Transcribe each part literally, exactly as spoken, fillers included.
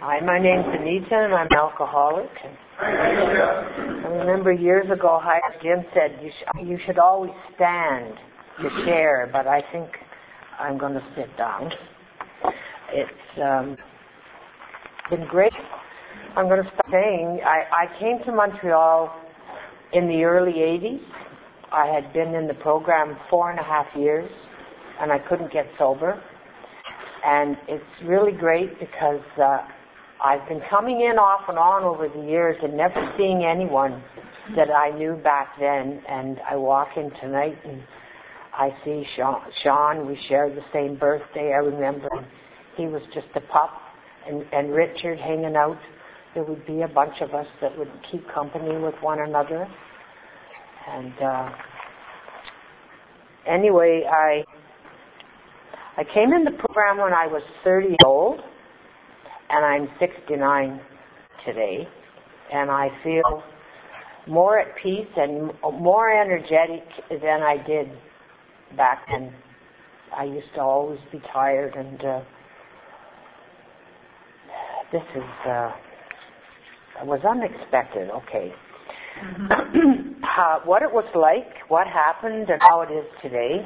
Hi, my name's Anita, and I'm an alcoholic. I remember years ago, hi, Jim said you, sh- you should always stand to share, but I think I'm going to sit down. It's um, been great. I'm going to start saying I, I came to Montreal in the early eighties. I had been in the program four and a half years, and I couldn't get sober. And it's really great because uh, I've been coming in off and on over the years and never seeing anyone that I knew back then. And I walk in tonight and I see Sean. Sean, we share the same birthday. I remember he was just a pup. And, and Richard hanging out. There would be a bunch of us that would keep company with one another. And uh, anyway, I I came in the program when I was thirty years old, and I'm sixty-nine today, and I feel more at peace and more energetic than I did back then. I used to always be tired, and uh, this is uh, was unexpected. Okay. Mm-hmm. uh, what it was like, what happened, and how it is today.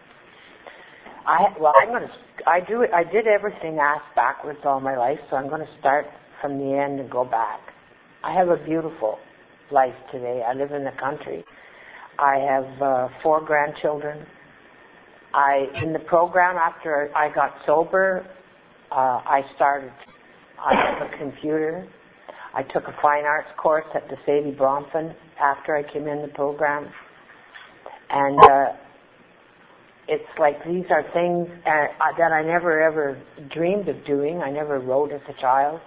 I well, I'm going to. I do. I did everything ass backwards all my life, so I'm going to start from the end and go back. I have a beautiful life today. I live in the country. I have uh, four grandchildren. I in the program after I got sober, uh, I started. I have a computer. I took a fine arts course at the Sadie Bronfman after I came in the program, and. Uh, It's like these are things uh, that I never ever dreamed of doing. I never wrote as a child.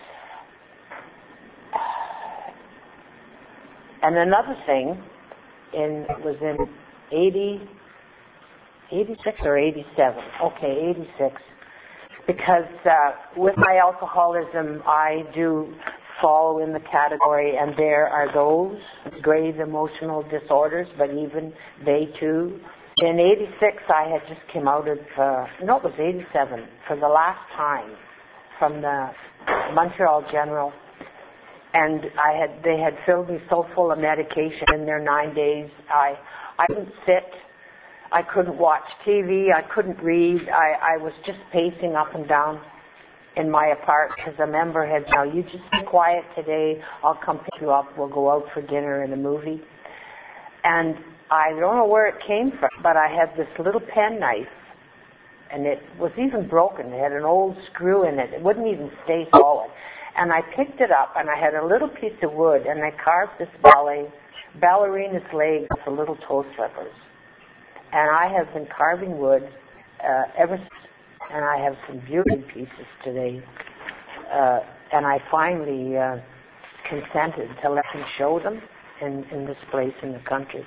And another thing, in was in eighty, eighty-six or eighty-seven. Okay, eighty-six. Because uh, with my alcoholism, I do fall in the category, and there are those grave emotional disorders, but even they too. In eighty-six, I had just come out of, uh, no, it was eighty-seven, for the last time from the Montreal General. And I had, they had filled me so full of medication in their nine days. I, I couldn't sit. I couldn't watch T V. I couldn't read. I, I was just pacing up and down in my apartment because a member had, now you just be quiet today. I'll come pick you up. We'll go out for dinner and a movie. And I don't know where it came from, but I had this little penknife, and it was even broken. It had an old screw in it. It wouldn't even stay solid. And I picked it up, and I had a little piece of wood, and I carved this ballet, ballerina's leg with the little toe slippers. And I have been carving wood uh, ever since, and I have some beautiful pieces today. Uh, and I finally uh, consented to let them show them in, in this place in the country.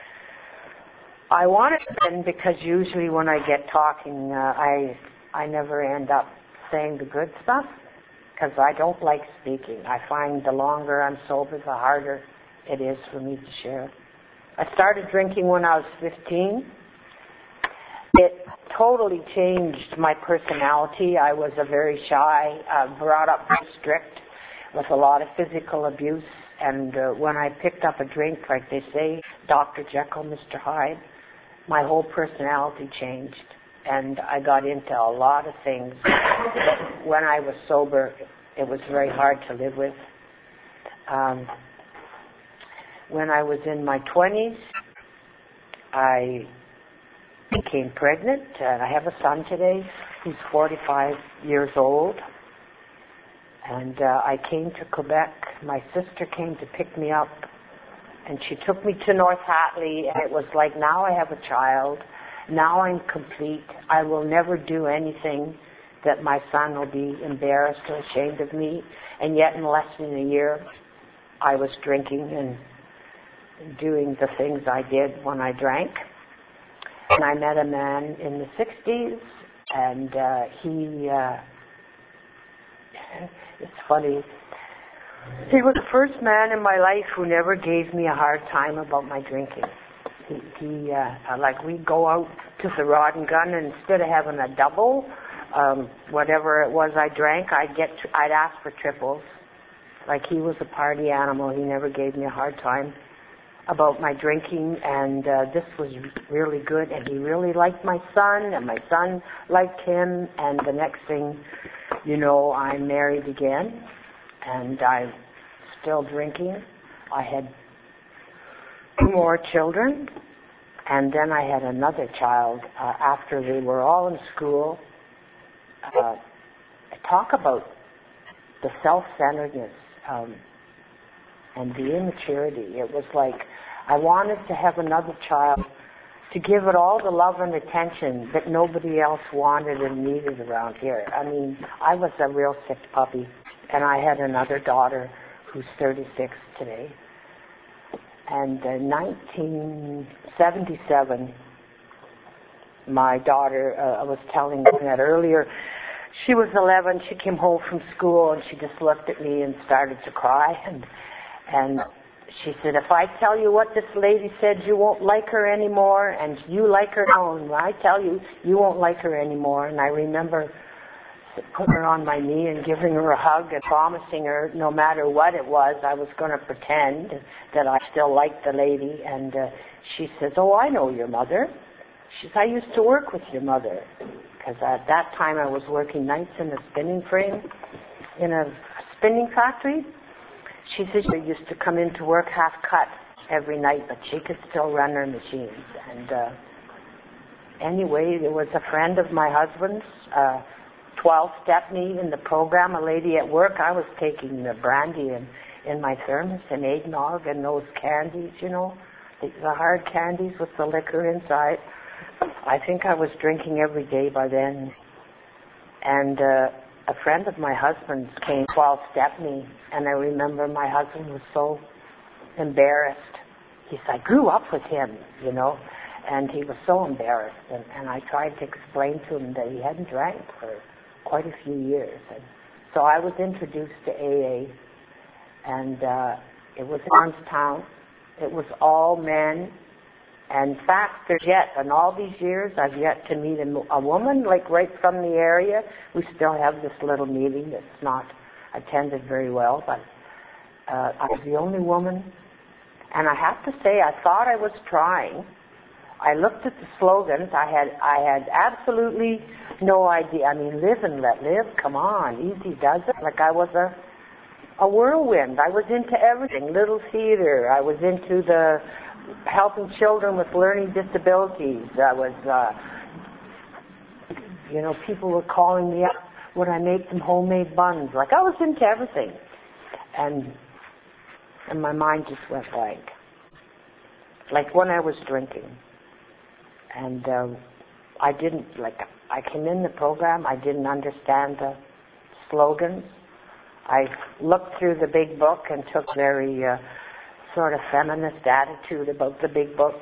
I wanted to, because usually when I get talking, uh, I I never end up saying the good stuff, because I don't like speaking. I find the longer I'm sober, the harder it is for me to share. I started drinking when I was fifteen. It totally changed my personality. I was a very shy, uh, brought up very strict, with a lot of physical abuse. And uh, when I picked up a drink, like they say, Doctor Jekyll, Mister Hyde, my whole personality changed, and I got into a lot of things that when I was sober, it was very hard to live with. Um, when I was in my twenties, I became pregnant, and I have a son today who's forty-five years old. And uh, I came to Quebec. My sister came to pick me up. And she took me to North Hatley, and it was like, now I have a child. Now I'm complete. I will never do anything that my son will be embarrassed or ashamed of me. And yet in less than a year, I was drinking and doing the things I did when I drank. And I met a man in the sixties, and uh, he, uh, it's funny, he was the first man in my life who never gave me a hard time about my drinking. He, he uh, like we'd go out to the Rod and Gun, and instead of having a double, Um, whatever it was I drank, I'd get, I'd ask for triples. Like he was a party animal. He never gave me a hard time about my drinking, and uh, this was really good. And he really liked my son, and my son liked him. And the next thing, you know, I'm married again, and I'm still drinking. I had two more children, and then I had another child uh, after they were all in school. Uh, talk about the self-centeredness um, and the immaturity. It was like I wanted to have another child to give it all the love and attention that nobody else wanted and needed around here. I mean, I was a real sick puppy, and I had another daughter who's thirty-six today. And in nineteen seventy-seven, my daughter, uh, I was telling you that earlier, she was eleven, she came home from school, and she just looked at me and started to cry. And and she said, if I tell you what this lady said, you won't like her anymore, and you like her now, and I tell you, you won't like her anymore. And I remember putting her on my knee and giving her a hug and promising her no matter what it was, I was going to pretend that I still liked the lady. And uh, she says, oh, I know your mother. She says, I used to work with your mother. Because at that time I was working nights in a spinning frame, in a spinning factory. She said she used to come into work half cut every night, but she could still run her machines. And uh, anyway, there was a friend of my husband's, uh, twelve-step me in the program, a lady at work. I was taking the brandy in, in my thermos and eggnog and those candies, you know, the, the hard candies with the liquor inside. I think I was drinking every day by then. And uh, a friend of my husband's came twelve-step me, and I remember my husband was so embarrassed. He said, I grew up with him, you know, and he was so embarrassed. And, and I tried to explain to him that he hadn't drank for quite a few years. And so I was introduced to A A, and uh, it was in Orangetown. It was all men. And in fact, there's yet, in all these years, I've yet to meet a, a woman, like right from the area. We still have this little meeting that's not attended very well, but uh, I was the only woman. And I have to say, I thought I was trying. I looked at the slogans. I had I had absolutely no idea. I mean, live and let live. Come on, easy does it. Like I was a a whirlwind. I was into everything. Little theater. I was into the helping children with learning disabilities. I was, uh, you know, people were calling me up. Would I make them homemade buns? Like I was into everything, and and my mind just went blank. Like when I was drinking. And uh, I didn't, like, I came in the program, I didn't understand the slogans. I looked through the big book and took very uh, sort of feminist attitude about the big book.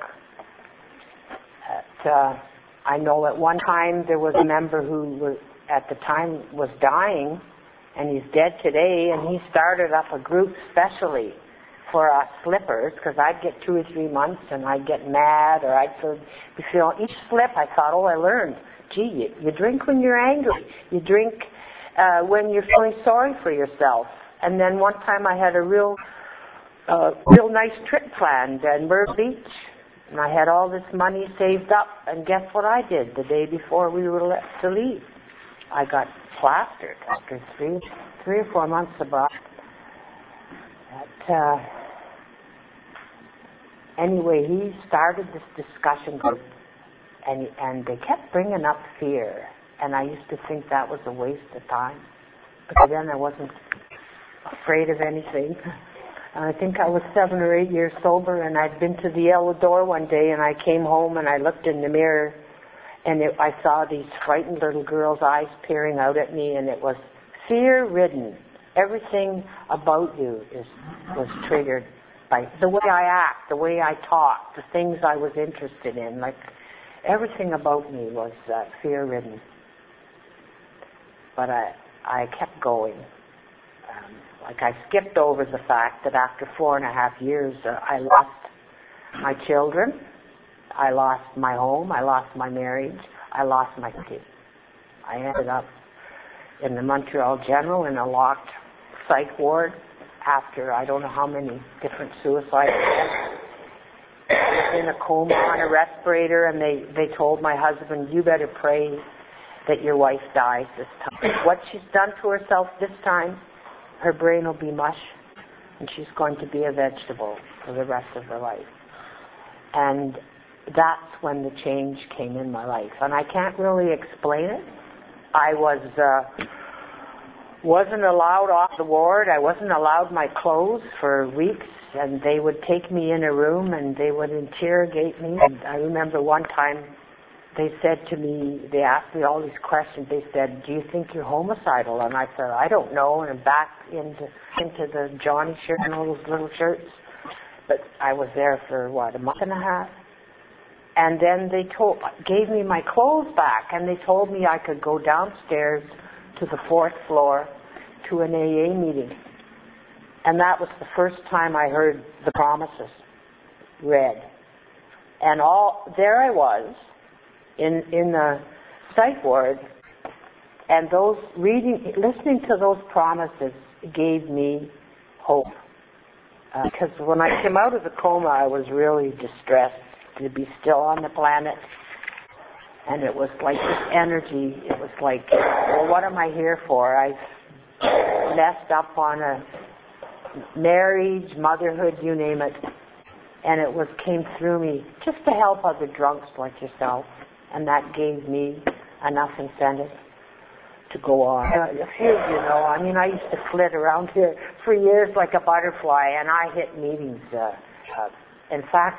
At, uh, I know at one time there was a member who was, at the time was dying, and he's dead today, and he started up a group specially for us slippers, because I'd get two or three months and I'd get mad, or I'd feel, be feel each slip I thought, oh, I learned, gee, you, you drink when you're angry, you drink uh, when you're feeling sorry for yourself. And then one time I had a real uh, real nice trip planned in Myrtle Beach, and I had all this money saved up, and guess what I did the day before we were let to leave? I got plastered after three three or four months abroad. But, uh, anyway, he started this discussion group, and and they kept bringing up fear, and I used to think that was a waste of time. But then I wasn't afraid of anything. I think I was seven or eight years sober, and I'd been to the Yellow Door one day, and I came home and I looked in the mirror, and it, I saw these frightened little girls' eyes peering out at me, and it was fear-ridden. Everything about you is was triggered by the way I act, the way I talk, the things I was interested in. Like everything about me was uh, fear-ridden. But I I kept going. Um, like I skipped over the fact that after four and a half years, uh, I lost my children, I lost my home, I lost my marriage, I lost my city. I ended up in the Montreal General in a locked psych ward after I don't know how many different suicides. I was in a coma on a respirator, and they, they told my husband, you better pray that your wife dies this time. What she's done to herself this time, her brain will be mush, and she's going to be a vegetable for the rest of her life. And that's when the change came in my life. And I can't really explain it. I was uh, wasn't allowed off the ward. I wasn't allowed my clothes for weeks, and they would take me in a room and they would interrogate me. And I remember one time they said to me, they asked me all these questions. They said, do you think you're homicidal? And I said, I don't know. And back into into the Johnny shirt and all those little shirts. But I was there for, what, a month and a half? And then they told, gave me my clothes back, and they told me I could go downstairs to the fourth floor to an A A meeting. And that was the first time I heard the promises read. And all there I was in in the psych ward, and those reading, listening to those promises gave me hope. Because uh, when I came out of the coma, I was really distressed to be still on the planet. And it was like this energy. It was like, well, what am I here for? I've messed up on a marriage, motherhood, you name it. And it was came through me just to help other drunks like yourself. And that gave me enough incentive to go on. Here, you know, I mean, I used to flit around here for years like a butterfly, and I hit meetings. Uh, uh, in fact,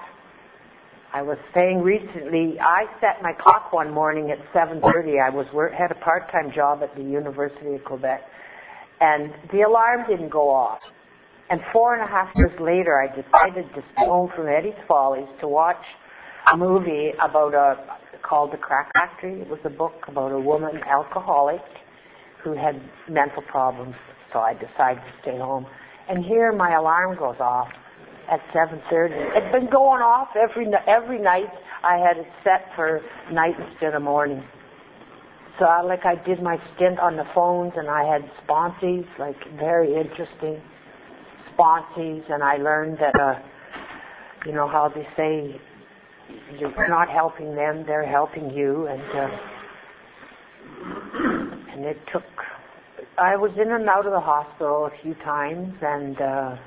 I was saying recently, I set my clock one morning at seven thirty. I was work, had a part-time job at the University of Quebec, and the alarm didn't go off. And four and a half years later, I decided to stay home from Eddie's Follies to watch a movie about a called The Crack Factory. It was a book about a woman, alcoholic, who had mental problems. So I decided to stay home. And here my alarm goes off at seven thirty. It's been going off every every night. I had it set for night instead of morning. So I, like I did my stint on the phones, and I had sponsees, like very interesting sponsees, and I learned that, uh, you know how they say, you're not helping them, they're helping you. And uh, and it took, I was in and out of the hospital a few times, and uh,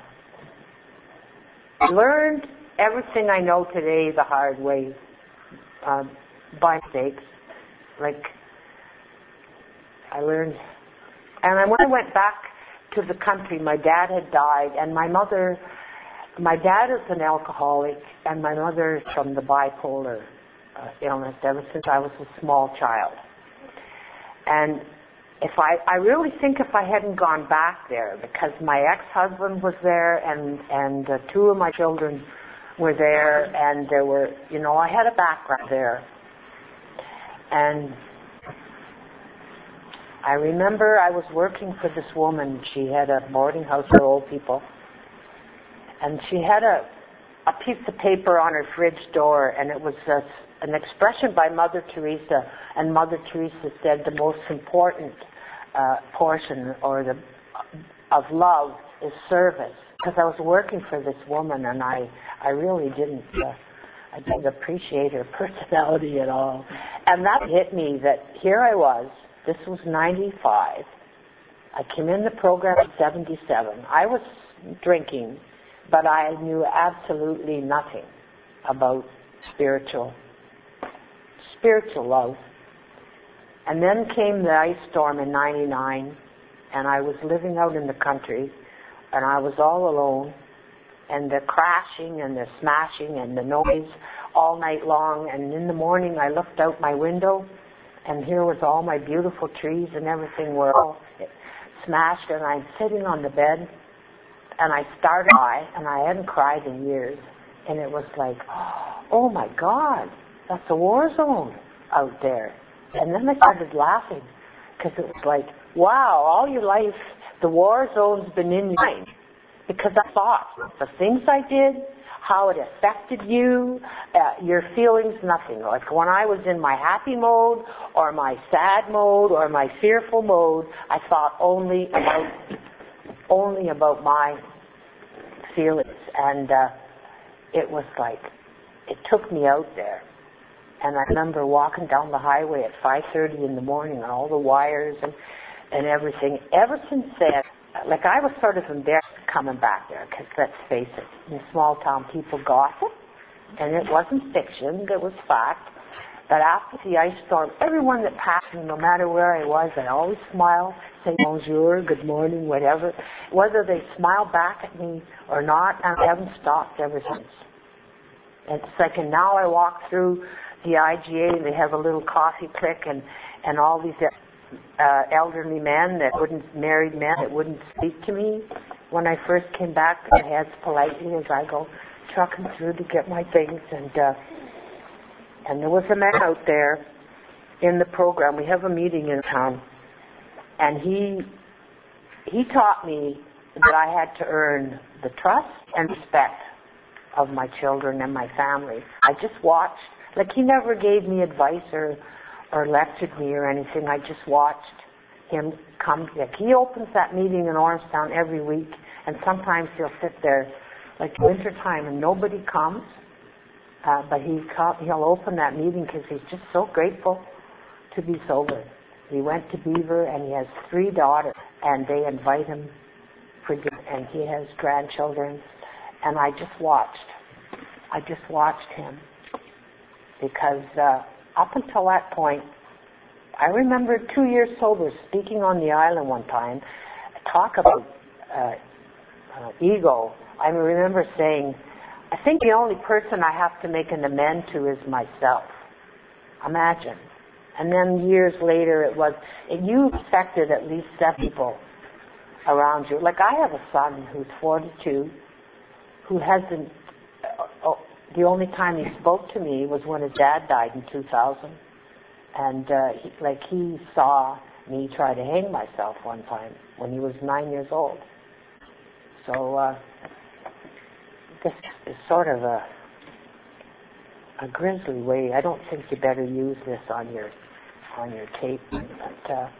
learned everything I know today the hard way, uh, by mistakes. Like, I learned, and when I went back to the country, my dad had died, and my mother, my dad is an alcoholic, and my mother is from the bipolar uh, illness ever since I was a small child. And if I, I really think if I hadn't gone back there, because my ex-husband was there, and and uh, two of my children were there, and there were, you know, I had a background there. And I remember I was working for this woman. She had a boarding house for old people. And she had a, a piece of paper on her fridge door, and it was a, an expression by Mother Teresa. And Mother Teresa said the most important uh, portion or the of love is service. Because I was working for this woman, and I, I really didn't uh, I didn't appreciate her personality at all. And that hit me that here I was. This was ninety-five. I came in the program in seventy-seven. I was drinking, but I knew absolutely nothing about spiritual, spiritual love. And then came the ice storm in ninety-nine, and I was living out in the country, and I was all alone, and the crashing and the smashing and the noise all night long. And in the morning, I looked out my window, and here was all my beautiful trees and everything were all smashed, and I'm sitting on the bed, and I started to cry, and I hadn't cried in years, and it was like, oh my God, that's a war zone out there. And then I started laughing, because it was like, wow, all your life the war zone's been in your mind, because I thought the things I did, how it affected you, uh, your feelings, nothing. Like when I was in my happy mode or my sad mode or my fearful mode, I thought only about only about my feelings. And uh, it was like, it took me out there. And I remember walking down the highway at five thirty in the morning and all the wires and, and everything. Ever since then, like I was sort of embarrassed coming back there because let's face it, in small town people gossip. And it wasn't fiction, it was fact. But after the ice storm, everyone that passed me, no matter where I was, I always smile, say bonjour, good morning, whatever. Whether they smile back at me or not, I haven't stopped ever since. It's like, and now I walk through the I G A, and they have a little coffee clique, and, and all these uh, elderly men that wouldn't, married men that wouldn't speak to me. When I first came back, their heads politely as I go trucking through to get my things, and uh, and there was a man out there in the program. We have a meeting in town, and he he taught me that I had to earn the trust and respect of my children and my family. I just watched. Like, he never gave me advice or, or lectured me or anything. I just watched him come. Like, he opens that meeting in Orangetown every week, and sometimes he'll sit there, like winter time, and nobody comes. Uh, but he come, he'll open that meeting because he's just so grateful to be sober. He went to Beaver, and he has three daughters, and they invite him for dinner, and he has grandchildren. And I just watched. I just watched him. Because uh, up until that point, I remember two years sober, speaking on the island one time, talk about uh, uh, ego. I remember saying, I think the only person I have to make an amend to is myself. Imagine. And then years later it was, it, you affected at least seven people around you. Like, I have a son who's forty-two, who hasn't, uh, the only time he spoke to me was when his dad died in two thousand. And, uh, he, like, he saw me try to hang myself one time when he was nine years old. So, uh, this is sort of a, a grisly way. I don't think you better use this on your, on your tape. But, uh,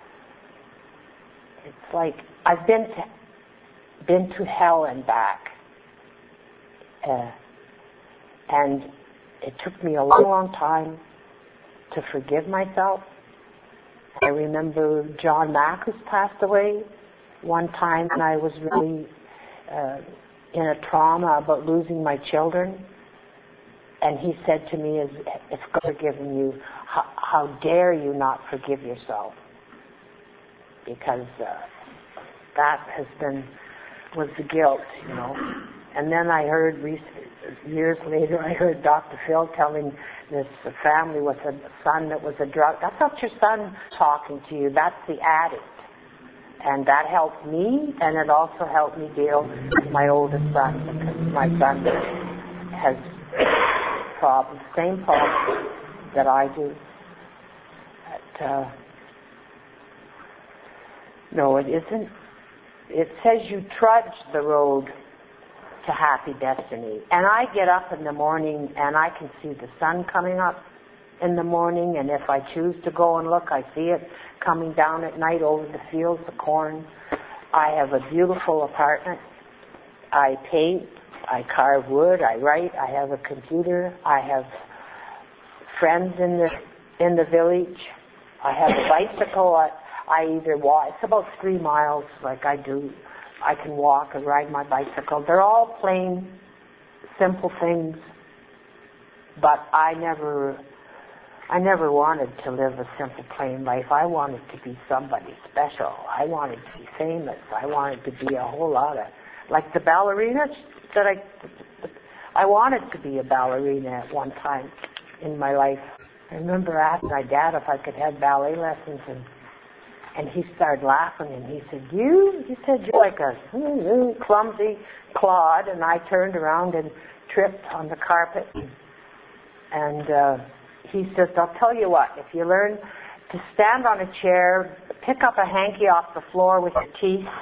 it's like, I've been to, been to hell and back. Uh, And it took me a long, long time to forgive myself. I remember John Mack, who's passed away, one time when I was really uh, in a trauma about losing my children. And he said to me, it's God forgiven you. How, how dare you not forgive yourself? Because uh, that has been, was the guilt, you know. And then I heard, years later, I heard Doctor Phil telling this family with a son that was a drug. That's not your son talking to you. That's the addict. And that helped me, and it also helped me deal with my oldest son, because my son has problems, same problems that I do. But, uh, no, it isn't. It says you trudge the road to happy destiny. And I get up in the morning and I can see the sun coming up in the morning, and if I choose to go and look, I see it coming down at night over the fields of corn. I have a beautiful apartment. I paint, I carve wood, I write, I have a computer, I have friends in the in the village. I have a bicycle. I, I either walk, it's about three miles like I do. I can walk and ride my bicycle. They're all plain, simple things. But I never, I never wanted to live a simple, plain life. I wanted to be somebody special. I wanted to be famous. I wanted to be a whole lot of, like the ballerinas that I, I wanted to be a ballerina at one time in my life. I remember asking my dad if I could have ballet lessons, and And he started laughing, and he said, you? He said, you're like a mm, clumsy clod. And I turned around and tripped on the carpet. And uh, he says, I'll tell you what, if you learn to stand on a chair, pick up a hanky off the floor with your teeth,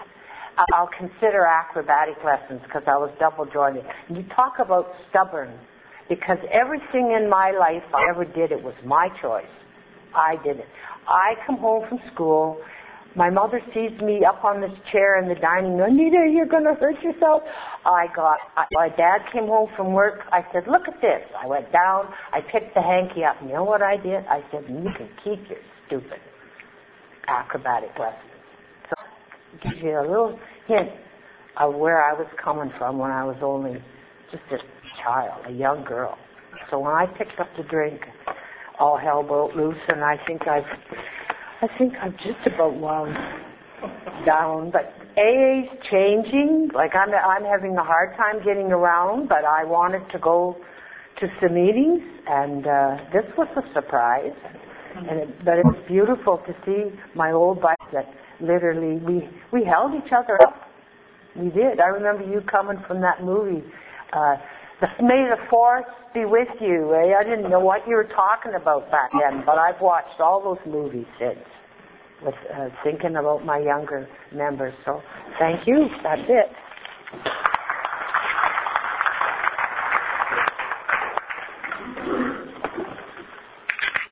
I'll consider acrobatic lessons because I was double jointed. And you talk about stubborn, because everything in my life I ever did, it was my choice. I did it. I come home from school. My mother sees me up on this chair in the dining room. Anita, you're going to hurt yourself. I got, I, my dad came home from work. I said, look at this. I went down. I picked the hanky up. You know what I did? I said, you can keep your stupid acrobatic lessons. So it gives you a little hint of where I was coming from when I was only just a child, a young girl. So when I picked up the drink, all hell broke loose, and I think I've I think I'm just about wound down. But A A's changing. Like I'm, I'm having a hard time getting around, but I wanted to go to some meetings, and uh, this was a surprise. And it, but it was beautiful to see my old buddies that literally we we held each other up. We did. I remember you coming from that movie. Uh, the, May the Fourth be with you. Eh? I didn't know what you were talking about back then, but I've watched all those movies since, with uh, thinking about my younger members. So thank you. That's it.